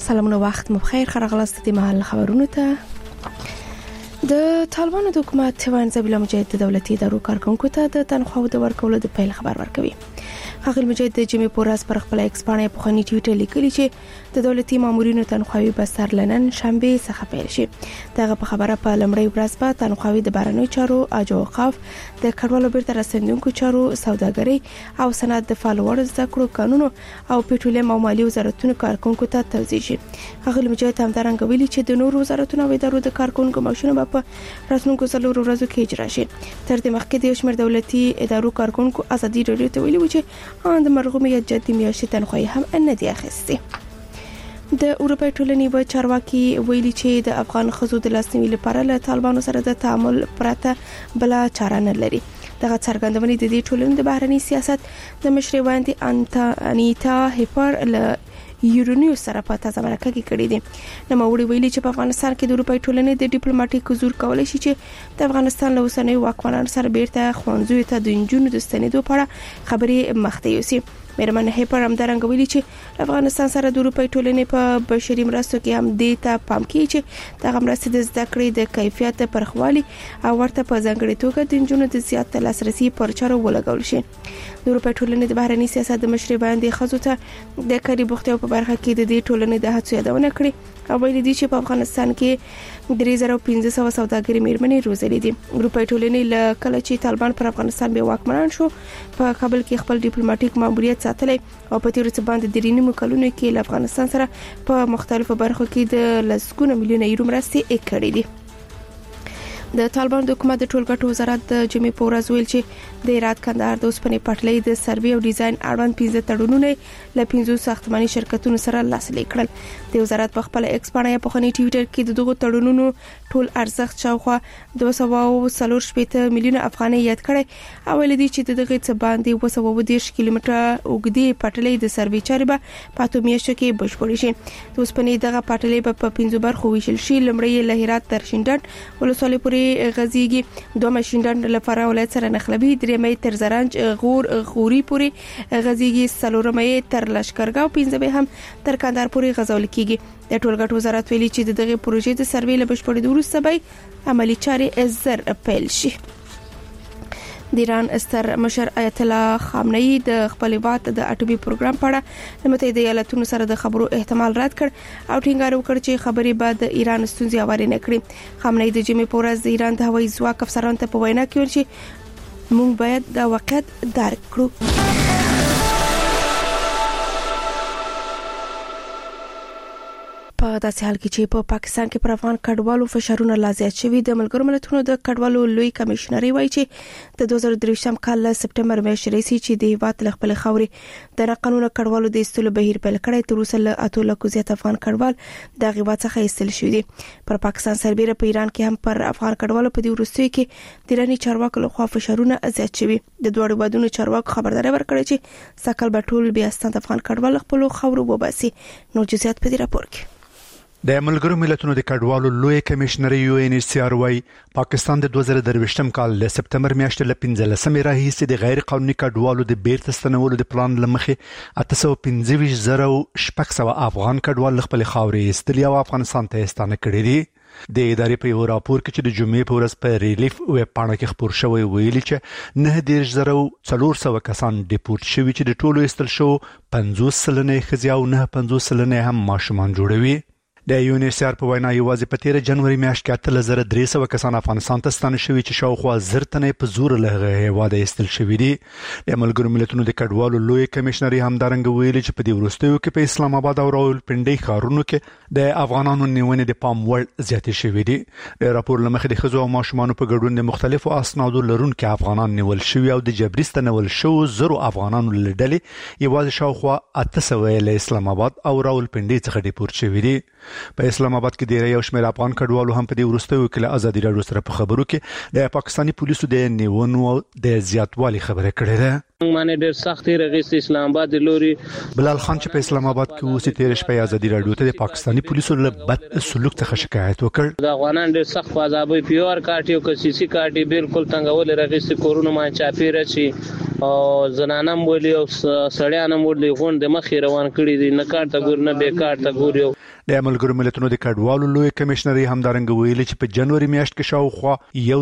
سلامونه وخت مو بخیر خرغلاست د محل خبرونه ته د طالبانو د حکومت وان زبیلا مجاهد د دولتي ادارو کارکونکو ته د تنخواو د ورکولو د پیل خبر ورکوي. خغل مجاهد د جمعې پورز پر خپل ایکس باندې په خني ټویټر لیکلی چې د دولتي مامورینو تنخواوي به سر لنن شنبه څخه پیل شي. دغه په خبره په لمړی ورځ به تنخواوي د بهرنیو چارو اجو اوقاف د کډوالو بیرته راستنونکو چارو سوداګري او صنعت د فالوور زده کړو قانونو او پټرولیم او مالی وزارتونو کارکونکو ته توزیع شي. خغل مجاهد هم درنګ ویلي چې د نورو وزارتونو او ادارو د کارکونکو معاشونه په راتلونکو څلورو ورځو کې اجرا شي. تر دې مخکې د شمیر دولتي ادارو کارکونکو ازادي رادیو ته ویلي و چې د مرغومیت جدي میاشتې تنخواهي هم نه دی اخیستي. د اروپای ټولنې و چارواکي ویلي چې د افغان خزو د لاسنیوي لپاره له طالبانو سره د تعامل پرته بل چاره نه لري. دغه څرګندونې د دې ټولنې د بهرنی سیاست د مشري وړاندې انیتا هیپر له یورونیوس سره په تازه مرکه کې کړی دي. نوموړي ویلي چې په افغانستان کې د اروپای ټولنې د ډیپلوماټیک حضور کولای شي چې د افغانستان له اوسنیو واکمنانو سره بیرته خوندزوی ته د انجونو د ستنېدو په اړه خبرې مخته یوسي. میرمن هیپر هم درنګ ویلي چې افغانستان سره د اروپای ټولنې په بشري مرستو کې هم د ته پام کوي چې د مرستې د زده کړې د کیفیت پرخوالي او ورته په ځانګړي توګه د انجونو د زیات لاسرسي پر چارو ولګول شي. د اروپای ټولنې د بهرنی سیاست د مشري باندې خزو ته د کاري بوختیو په برخه کې د دې ټولنې د هڅو یادونه کړې او ویلي دي چې په افغانستان کې 3500 سوداګري میرمنې روزلې دي. اروپای ټولنې له کله چې طالبان پر افغانستان به واکمنان شو په کابل کې خپل ډیپلوماټیک ماموریت ساتلی او په تیر څه باندې درینی مکلونه کې له افغانستان سره په مختلفو برخو کې د لسګونه میلیونه یورو مرستې کړې دي. د طالبان د حکومت د ټولګټو وزارت د جمعې په ورځ ویل چې د هرات کندهار د اوسپنې پټلۍ د سروې او ډیزاین اړوند 15 تړونونه له 15 ساختماني شرکتونو سره لاسلیک کړل. د وزارت په خپل ایکس باندې په خني ټویټر کې د دغو تړونونو ټول ارزښت شاوخوا 240 میلیونه افغانۍ یاد کړي او ویل دي چې دغه څه باندې 210 کیلومتره اوږدې پټلۍ د سروې چارې به په اته میاشتو کې بشپړې شي. د اوسپنې دغه پټلۍ په 15 برخو ویشل شي. لمړی له هرات تر شینډنډ ولسوالۍ پورې غزيږي، دوه شینډنډ له فراه ولایت سره نخلبي، درېمې تر زرنج غوري پورې غزيږي، څلورمې تر لشکرګاو، پنځمې هم تر کندهار پورې غزول کیږي. د ټولګټ وزارت ویلي چې دغه پروژې د سروې له بشپړېدو وروسته به عملی چارې زر پیل شي. د ایران ستر مشر آیت الله خامنه‌ای د خپل هیواد د اټومي پروګرام په اړه د متحده ایالاتونو سره د خبرو احتمال رد کړ او ټینګار وکړ چې خبرې به د ایران ستونزې هوارې نه کړي. خامنه‌ای د جمعې په ورځ د ایران د هوایي ځواک افسرانو ته په وینا کې ویل چې موږ باید دا واقعیت درک کړو. په داسې حال کې چې په پاکستان کې پر افغان کډوالو فشارونه لا زیات شوي، د ملګرو ملتونو د کډوالو لوی کمشنري وایي چې د 2023 کال له سپټمبر میاشتې راهیسې چې د هیواد له خپل خاورې د قانوني کډوالو د ایستلو بهیر پیل کړی، تر اوسه له 8 لکو زیات افغان کډوال د هیواد څخه ایستل شوي دي. پر پاکستان سربېره په ایران کې هم پر افغان کډوالو په دې وروستیو کې د ایراني چارواکو لخوا فشارونه زیات شوي. د دوه هیوادونو چارواکو خبرداري ورکړه چې سکل به ټول بیا ستند افغان کډوال خپل خاورو وباسي. نو جزئیات په دې راپور کې د ملګرو ملتونو د کډوالو لوی کمشنري UNHCR وايي پاکستان د 2023 کال له سپټمبر میاشتې له 15 راهیسې د غیر قانوني کډوالو د بیرته ستنولو د پلان لمخې 815 افغان کډوال خپل خاورې ایستلي او افغانستان ته ستانه کړي دي. د ادارې په یو راپور کې چې د جمعې په ورځ په ریلیف ویب پاڼه کې خپور شوی ویلي چې 9400 کسان ډیپورت شوي چې د ټولو ایستل شو 50 سلنه ښځې او 950 سلنه هم ماشومان جوړوي. د UNHCR په وینا یوازې په 13 جنوري میاشت کې 8300 کسان افغانستان ته ستانه شوي چې شاوخوا زر تنه په زور له هیواده ایستل شوي دي. د ملګرو ملتونو د کډوالو لوی کمشنري هم درنګ ویلي چې په دې وروستیو کې په اسلام آباد او راولپنډي ښارونو کې د افغانانو نیونې د پام وړ زیاتې شوي دي. د راپور لمخې د ښځو او ماشومانو په ګډون د مختلفو اسنادو لرونکو افغانان نیول شوي او د جبري ستنول شو زرو افغانانو لړلې یوازې شاوخوا 800 له اسلام آباد او راولپنډي څخه ډیپورت شوي دي. په اسلام آباد کې ډېر یو شمېر افغان کډوالو هم په دې وروستیو کې له ازادي راډیو سره په خبرو کې د پاکستاني پولیسو د نیونو د زیاتوالي خبره کړې ده. معنی ډېر سخت رغیست اسلام آباد لوري بلال خان چې په اسلام آباد کې اوسې تیر شپه ازادي راډیو ته د پاکستاني پولیسو له بد سلوک څخه شکایت وکړ. د افغانان ډېر سخت فاضابي پیور کاټي او کسيسي کاټي بالکل څنګه ول رغیست کورونه ما چاپیره شي او زنانم ولي او سړیانم ولي غون د مخې روان کړي دي، نه کار ته ګور نه به کار ته ګور. د ملګرو ملتونو د کډوالو لوی کمشنري همدارنګ ویلي چې په جنوري میاشت کې شاوخوا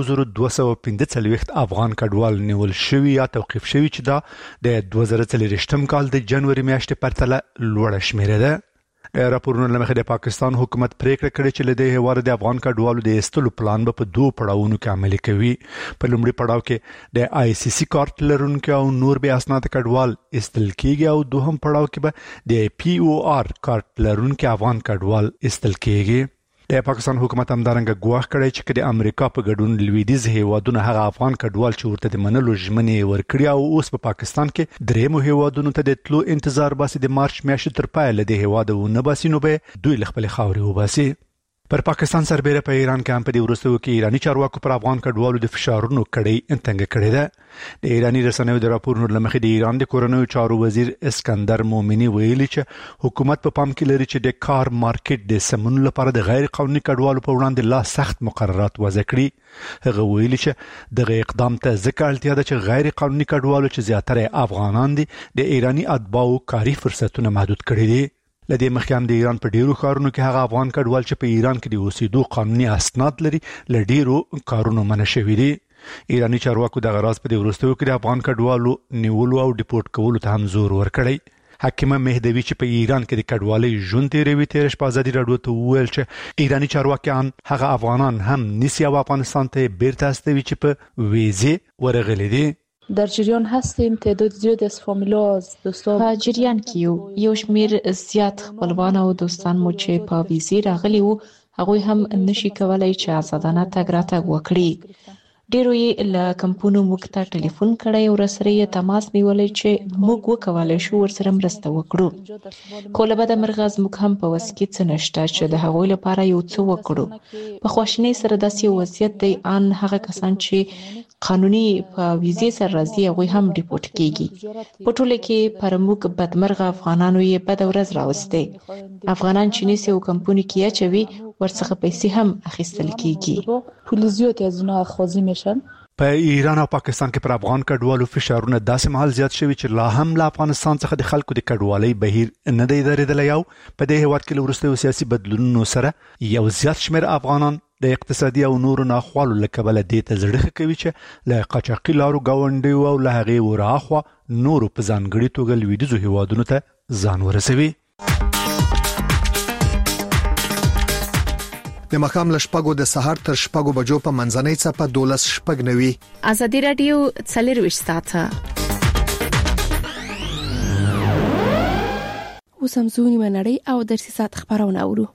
1215 افغان کډوال نیول شوی یا توقيف شوی چې دا د 2023 کال د جنوري میاشتې پرتله لوړ شمیره ده. راپورونه لمخې د پاکستان حکومت پریکړه کړې چې له دې هواره د افغان کډوالو د استلو پلان په دوه پړاوونو کې عملي کوي. په لومړي پړاو کې د ICC کارت لرونکو او نور به اسناد کډوال استل کیږي او دوهم پړاو کې به د POR کارت لرونکو افغان کډوال استل کیږي. د پاکستان حکومت همدارنګه ګواښ کړی چې د امریکا په ګډون لویدیز هیوادونه هغه افغان کډوال چې ورته د منلو ژمنې ورکړي او اوس په پاکستان کې درېمو هیوادونو ته د تلو انتظار باسي د مارچ میاشتې تر پایه د هیوادونو باسي نو به دوی خپل خاوري وباسي. پر پاکستان سربېره په ایران کې هم په دې وروستیو کې ایرانی چارواکو پر افغان کډوالو د فشارونو کړي انتنګ کړي ده. د ایرانی رسنیو د راپورونو لمخې د ایران د کورنیو چارو وزیر اسکندر مومنی ویلي چې حکومت په پام کې لري چې د کار مارکیټ د سمون لپاره د غیر قانوني کډوالو په وړاندې لا سخت مقررات وضع کړي. هغه ویلي چې دغه اقدام ته ځکه اړتیا ده چې غیر قانوني کډوالو چې زیاتره افغانان دي د ایرانی اتباعو کاري فرصتونه محدود کړي دي. لدې مخکې هم د ایران په ډیرو ښارونو کې هغه افغان کډوال چې په ایران کې د اوسېدو قانوني اسناد لري ل ډیرو کارونو منع شوي دي. ایرانی چارواکو د غراض په دې وروستیو کې د افغان کډوالو نیولو او ډیپورټ کولو ته هم زور ورکړی. حکیمه مهدوی چې په ایران کې د کډوالۍ ژوند تیروي تیر شپه ازادي راډیو ته وویل چې ایرانی چارواکیان هغه افغانان هم نیسي او افغانستان ته بیرته استوي چې په ویزه ورغلي دي. در جریان هستیم. تعداد زیاد از فامیلا از دوستان په جریان کې یو شمیر زیات خپلوان او دوستان مو چې په ویزه راغلي وو هغه هم نشي کولای چې آزادانه تګ راتګ وکړي. ډیرو یې له کمپونو موږ ته ټلیفون کړی او سره یې تماس نیولای چې موږ وکولای شو ورسره مرسته وکړو. خو له بده مرغه موږ هم په وس کې څه نشته چې د هغوی لپاره یو څه وکړو. په خواشنۍ سره داسې وضعیت دی ان هغه کسان چې قانوني په ویزه سره راځي هغه هم ډیپورټ کیږي. په ټوله کې پر موږ بدمرغه افغانانو یې بد ورځ راوسته. افغانان چې نسی او کمپونی کې اچوي ورڅخه پیسې هم اخیستل کیږي. پولیسیوت از اونها اخاذی میشن. په ایران او پاکستان کې پر افغان کډوالو فشارونه داسې مهال زیات شوي چې لا هم له افغانستان څخه د خلکو د کډوالۍ بهیر نه دی درېدلی او په دې هیواد کې له وروستیو سیاسي بدلونونو سره یو زیات شمېر افغانان د اقتصادي او نورو ناخوالو له کبله دې ته زړه کوي چې له قاچاقي لارو ګاونډیو او له هغې وراخوا نورو په ځانګړي توګه لویدیځو هیوادونو ته ځان ورسوي. د مخام لشپګو د سحر تر شپګو بجو په منځنۍ څپه 12 شپګنوي. ازادي رادیو 24 ساعته وسمزونی منړی او درسي سات خبرونه اورو.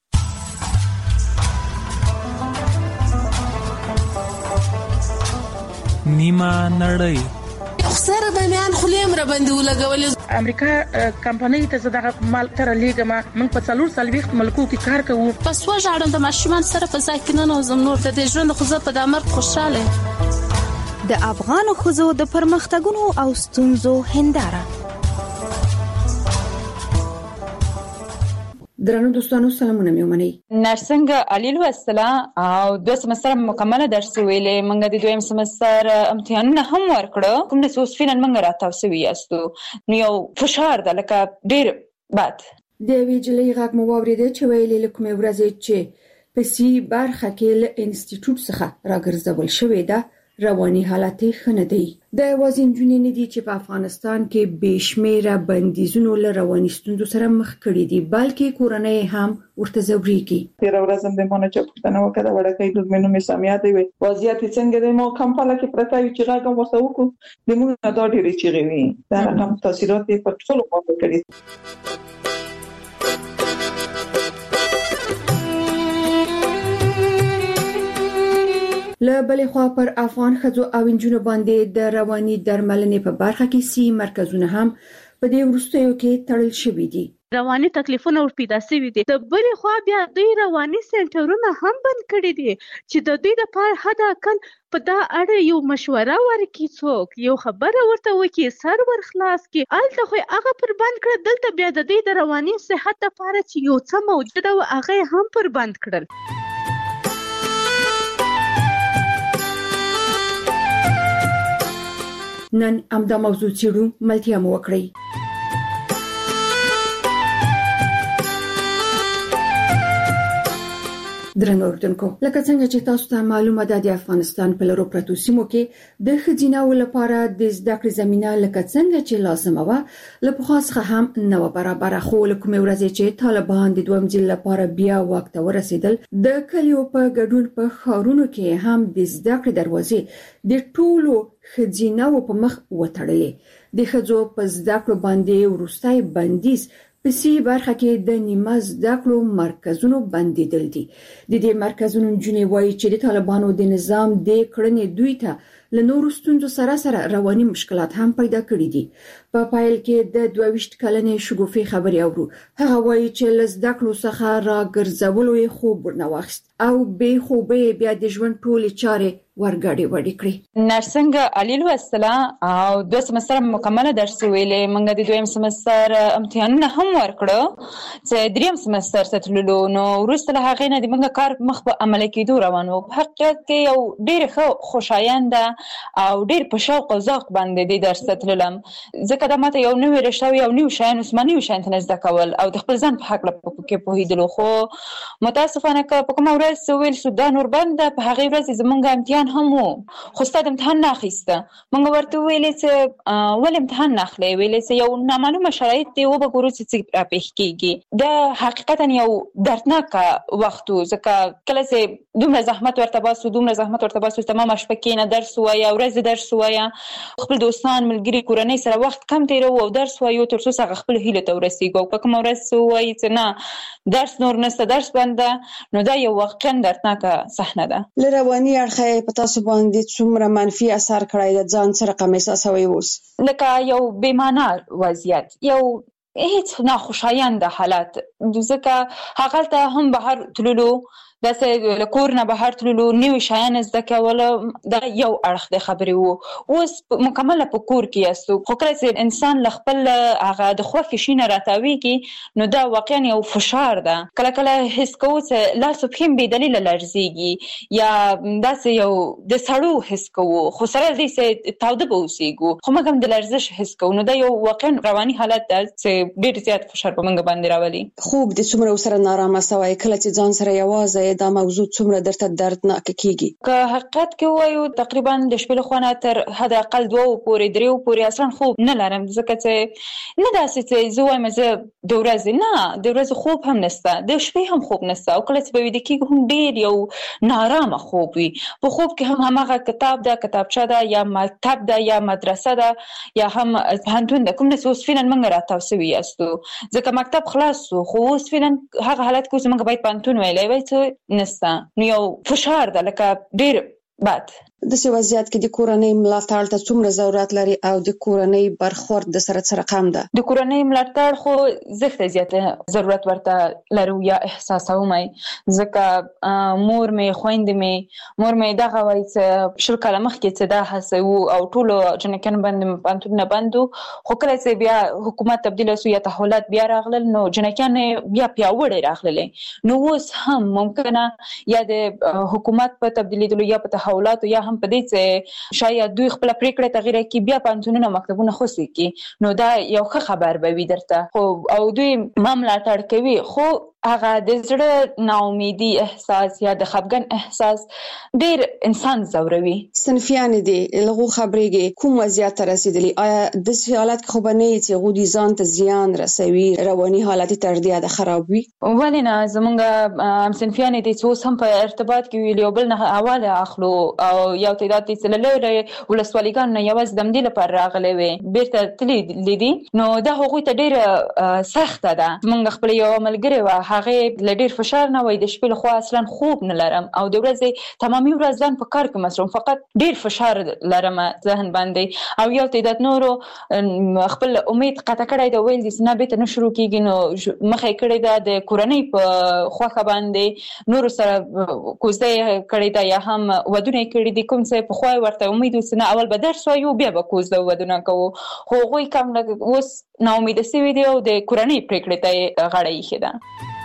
نیمه نړۍ سره د میان خلیم را باندې ولګول. امریکا کمپنۍ ته زداغه مال تر لیګما موږ په 440 ملکو کې کار کوو. پس وژاړم د ماشومان سره په ځای کې نه نوزم نور د دې ژوند خو زه په دامر خوشاله. د افغان خوځو د پرمختګونو او ستونزو هنداره. درنو دوستانو سلامونه میومنئ. نرسنګ علي الوسلا او 2 سمستر مکمله درس ویلې منګه د 2م سمستر امتحانونه هم ورکړو. کوم د سوسفینن منګه راتاو سوي یاستو نو یو فشار د لکه ډیر بد د ویجلې غږ مو اوریدل چې ویلې لکه ورځې چې په سی برخه کې له انسټیټیوټ څخه راګرځول شوې ده رواني حالت خنه دی. د وازین جنې ندي چې په افغانستان کې بشمیره بندیزونو له رواني ستونزو سره مخ کړي دي بلکې کورنۍ هم ورته زوريږي. تیر ورځ هم د مونږ چې پښتنه وکړه وړکې د مینو می سمیا دی وضعیت څنګه دی مو کمپاله کې پرتا وی چې راګم وسو کو د مونږ د ډېری چیغوي دا هم تاثیرات په ټول خوا کړی. له بلې خوا پر افغان ښځو او نجونو باندې د رواني درملنې په برخه کې سی مرکزونه هم په دې وروستیو کې تړل شوي دي. رواني تکلیفونه ور پیدا شوي دي. د بلې خوا بیا دوی رواني سنټرونه هم بند کړي دي چې د دوی لپاره حد اقل په دا اړه یو مشوره ورکړي، څوک یو خبره ورته وکړي، سر ورخلاص کړي. الته خو هغه پر بند کړ، دلته بیا د دوی د رواني صحت لپاره چې یو څه موجوده و هغه هم پر بند کړل. نن امدا موضوع چیرو ملتیا مو وکړی. درنو اوردونکو لکه څنګه چې تاسو ته معلومه ده د افغانستان په لورو پرتو سیمو کې د ښځیناو لپاره د زده کړې زمينه لکه څنګه چې لازمه و له پخوا څخه هم نه برابر خو له کومې ورځې چې طالبان د دویم ځل لپاره بیا وخت ورسېدل د کلیو په ګډون په ښارونو کې هم د زده کړې دروازې د ټولو ښځیناو په مخ وتړلې د ښځو په زده کړو باندې ورستای بندیز په سی برخه کې د نیمه زده کړو مرکزونو بندیدل دي د دې مرکزونو جنې وایي چې د طالبانو د نظام د کړنې دوی ته له نورو ستونزو سره رواني مشکلات هم پیدا کړي دي په پایل کې د 22 کلنې شګوفي خبري اورو هغه وایي چې لزده کړو څخه راګرځولو یې خوب ورنواخست او به خوبې بیا د ژوند ټولې چارې ورګړې وړې کړې نرسنګ علي السلام او 2 سمستر مکمله درس ویلې منګه د دویم سمستر امتحانونه هم ورکړو چې دریم سمستر ته تللو نو وروسته له هغې نه د منګه کار مخ په عمل کېدو روان و په حقیقت کې یو ډېر خوشاینده او ډېر په شوق او ذوق باندې د درس ته تللم ځکه دا ماته یو نوې رشته یو نوې شیان عثماني شیان ته زده کول او د خپل ځان په حق کې پوهېدل خو متاسفانه که په کومه ورځ ویل شو دا نور بند په هغې ورځ زمونږ امتحان هم خو ستاد امتحان نه اخیسته مونږ ورته ویلې چې ول امتحان نه اخلي ویلې چې یو نامعلومه شرایط دی و به ګورو چې راپېښ کېږي دا حقیقتا یو دردناک وخت و ځکه کله چې دومره زحمت ورته باسو تمامه شپه کېنه درس وایه ورځې درس وایه خپل دوستان ملګري کورنۍ سره وخت کم تېرو او درس وایو تر څو هغه خپل هیلو ته ورسېږو او په کومه ورځ وایي چې نه درس نور نشته درس بنده نو دا یو واقعا دردناکه صحنه ده له رواني اړخه په تاسو باندې څومره منفي اثر کړی د ځان سره کوم احساسوي اوس لکه یو بې معنا وضعیت یو هیڅ ناخوشایند حالت ځکه هغه ته هم بهر تللو داسې له کور نه بهر تللو نوي شیان زده کول دا یو اړخ د خبرې وو اوس مکمله په کور کې یاستو خو کله چې انسان له خپل هغه د خوښې شي نه راتاویږي نو دا واقعا یو فشار ده کله کله حس کوو چې لاس او پښې بې دلیله لړزېږي یا داسې یو د سړو حس کوو خو سره دې چې تاوده به اوسېږو خو موږ هم د لړزش حس کوو نو دا یو واقعا رواني حالت ده چې ډېر زیات فشار په موږ باندې راولي خوب د څومره سره نارامه سوی کله چې ځان سره یوازې دا موضوع څومره درته دردناک کیږي که حقیقت کې وایو تقریبا د شپې له خوا نه تر حد اقل 2 پورې 3 پورې اصلا خوب نه لرم ځکه چې نه داسې چې زه وایم زه د ورځې نه د ورځې خوب هم نشته د شپې هم خوب نشته او کله چې به ویده کېږو هم ډېر یو نارامه خوب وي په خوب کې هم هماغه کتاب ده کتابچه ده یا مکتب ده یا مدرسه ده یا هم پوهنتون ده کوم نه چې اوس فعلا موږ راتاو سوي یاستو ځکه مکتب خلاص شو خو اوس فعلا هغه حالت کې اوس موږ باید پوهنتون ویلی وای چې نسته نو یو فشار ده لکه ډېر بد د څه وضعیت کې د کورنۍ ملاتړ ته څومره ضرورت لري او د کورنۍ برخورد د سره کم ده د کورنۍ ملاتړ خو زښته زیاته ضرورت ورته لرو یا احساسوم ځکه مور مې خویندې مې دغه وایي چې 20 کاله مخکې چې دا هڅه وو او ټولو جنکیانو باندې پوهنتونونه بند وو خو کله چې بیا حکومت تبدیل شو یا تحولات بیا راغلل نو جنکیان بیا پیاوړې راغللې نو اوس هم ممکنه یا د حکومت په تبدیلیدلو یا په تحولاتو یا هم په دې چې شاید دوی خپل پریکړه تغییر کړي بیا پوهنتونونه مکتبونه خوسي کړي نو دا یو ښه خبر به وي درته خو او دوی ملاتړ کوي خو هغه د زړه ناامیدي احساس یا د خفګان احساس ډېر انسان ځوروي صنفیان دي لغو خبرېږي کوم وضعیت ته رسیدلی آیا د حالت خو بنې چې غوډي ځان ته زیان رسوي رواني حالت تر دې د خراب وي ولې نه زمونږ صنفیان دي چې اوس هم په ارتباط کې ویل یو بل نه حواله اخلو او یو تعداد چې لږ ولسوالیګان نه یوازې د دې لپاره راغلي وي بیرته تللی دي نو دا هغوی ته ډېر سخته ده زمونږ خپل یو ملګری و هغه له ډېر فشار نه وای د شپې لخوا اصلا خوب نه لرم او د ورځې تمامي ورځ ځان په کار کې مصروف فقط ډېر فشار لرم ذهن باندې او یو تعداد نورو خپل امید قطع کړی دا ویل دي چې نه بیرته نه شروع کېږي نو مخه یې کړې ده د کورنۍ په خوښه باندې نورو سره کوزده یې کړې ده یا هم ودونه یې کړي دي کوم څه پخوا یې ورته امید و چې نه اول به درس وایو بیا به کوزده ودونه کوو خو هغوی کم اوس ناامیده سوي دي او د کورنۍ پرېکړې ته یې غاړه ایښې ده